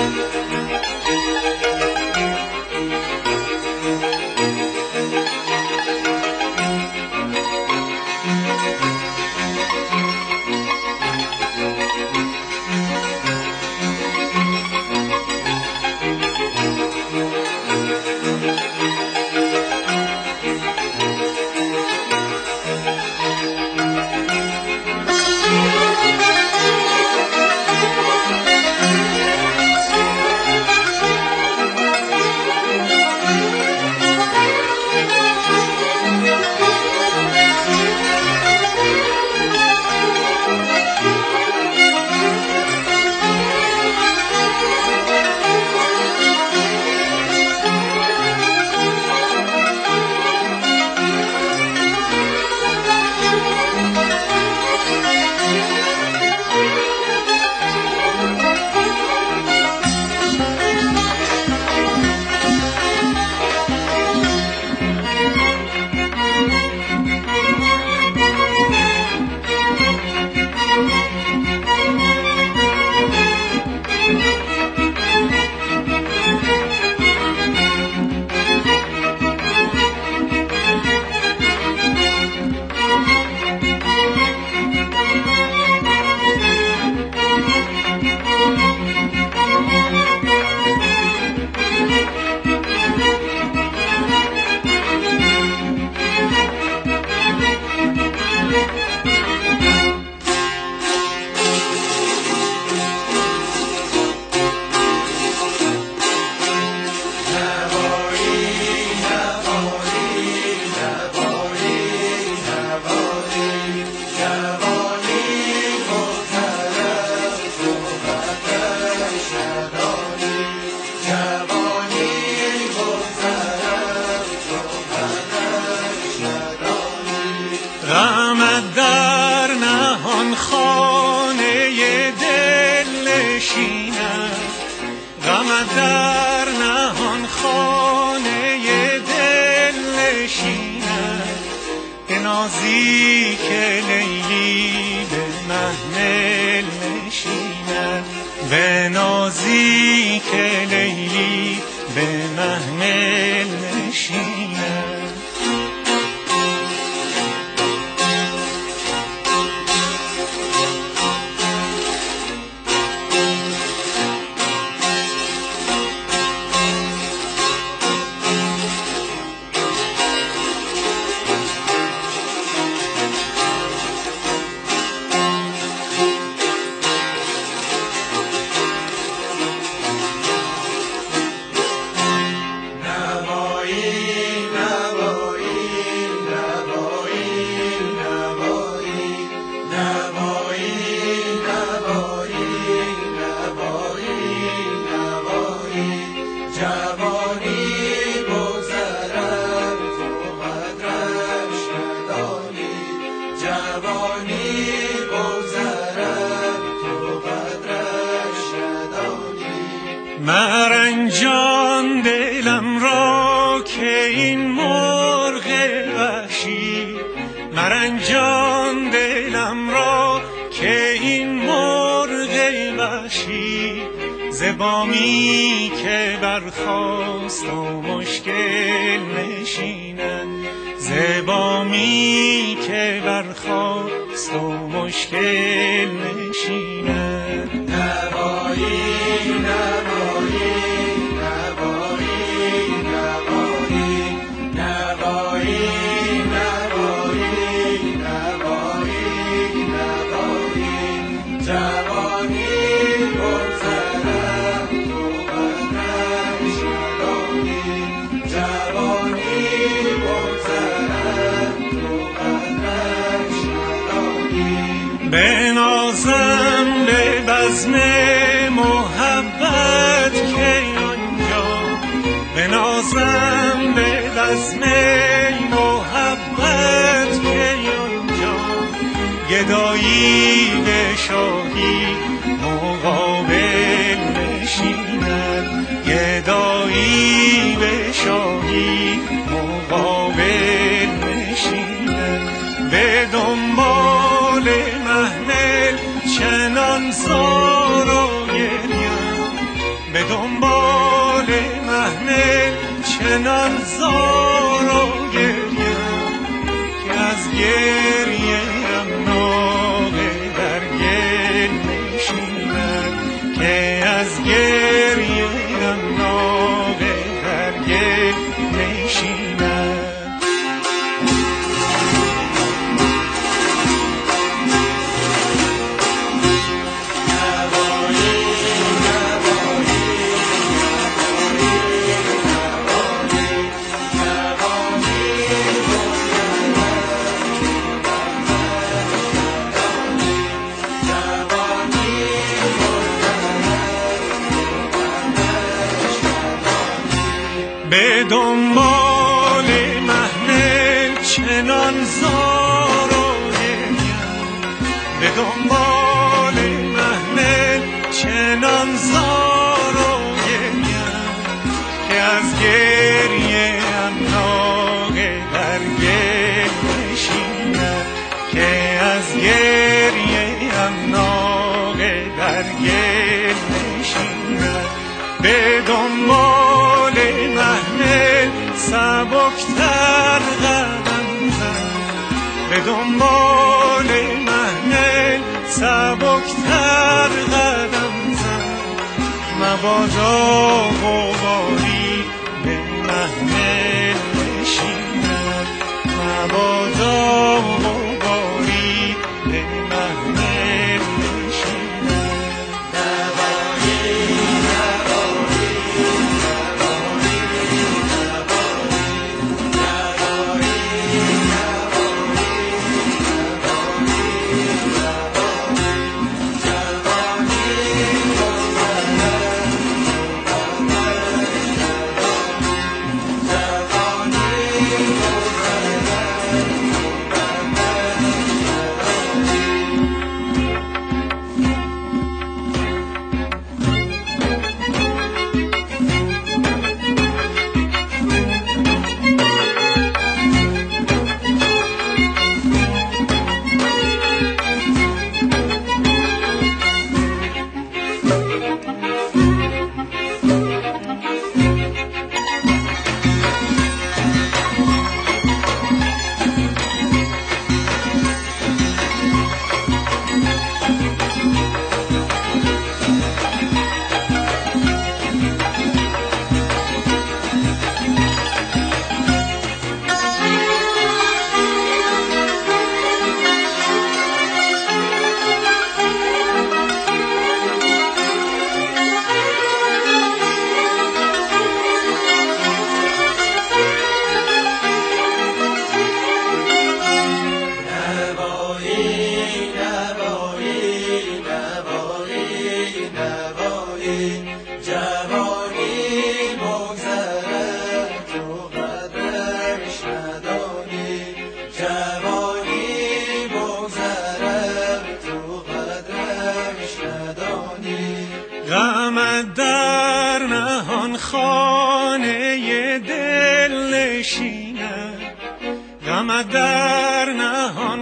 غمت در نهان خانه دل نشیند، غمت در نهان خانه دل نشیند، به نازیک لیلی به محمل نشیند، به نازیک لیلی به محمل نشیند. مرنجان دلم را که این مرغ وحشی، مرنجان دلم را که این مرغ وحشی، ز بامی که برخاست و مشکل نشیند، ز بامی که برخاست و مشکل نشیند. نوایی نوایی بنازم به بزم محبت که آنجا، بنازم به بزم محبت که آنجا، گدایی به شاهی مقابل نشیند، گدایی به شاهی مقابل نشیند. به دنبال محمل چنان زار و گریم، به چنان زار و گریم که از گریه‌ام ناقه در گل نشیند، که از گریه‌ام ناقه در گل نشیند. به دنبال محمل چنان زار و گریم، به دنبال محمل چنان زار و گریم که از گریه‌ام ناقه در گل نشیند، که از گریه‌ام ناقه در گل نشیند. به دنبال محمل سبکتر قدم زن، به دنبال محمل سبکتر قدم زن، مبادا غباری به محمل نشیند، مبادا غباری به محمل نشیند. غمت در نهان خانه دل نشیند، غمت در نهان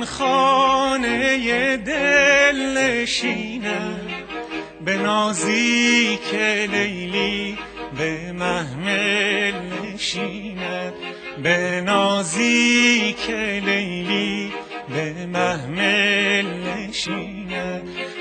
خانه دل نشیند. به نازی که لیلی به محمل نشیند، به نازی که لیلی به محمل نشیند.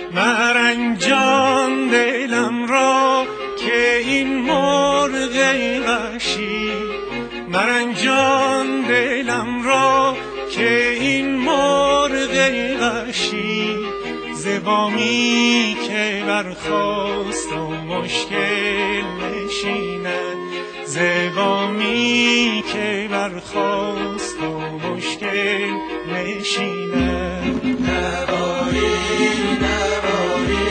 مرنجان دلم را که این مرغ وحشی، مرنجان دلم را که این مرغ وحشی، ز بامی که برخاست و مشکل نشیند، ز بامی که برخاست و مشکل نشیند. نوایی نوایی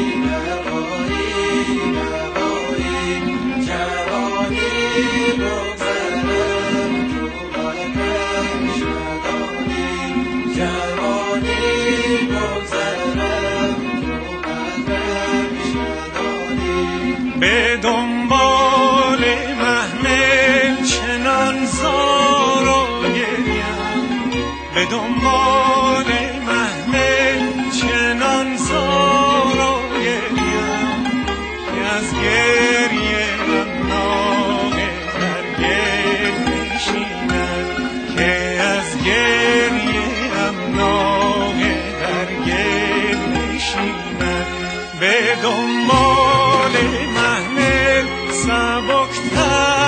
نوایی نوایی، جوانی بگذرد تو قدمش ندانی، جوانی بگذرد تو قدمش ندانی. به دنبال محمل چنان زار و گریم، به دنبال محمل چنان زار و گریم که از گریه من ناقه در گل سبکتر